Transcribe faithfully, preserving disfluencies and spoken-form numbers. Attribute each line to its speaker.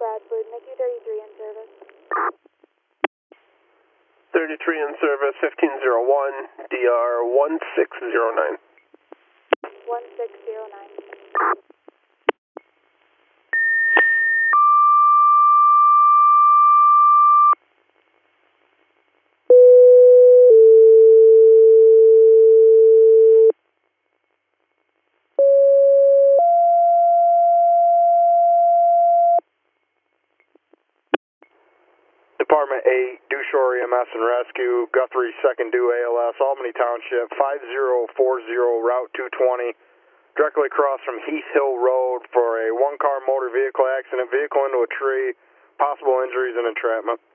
Speaker 1: Bradford, Mickey thirty-three in service.
Speaker 2: thirty-three in service, fifteen oh one, D R one six oh nine.
Speaker 1: one six zero nine.
Speaker 3: Department eight, Dewshore E M S and Rescue, Guthrie second Due A L S, Albany Township, five zero four zero, Route two twenty, directly across from Heath Hill Road for a one-car motor vehicle accident, vehicle into a tree, possible injuries and entrapment.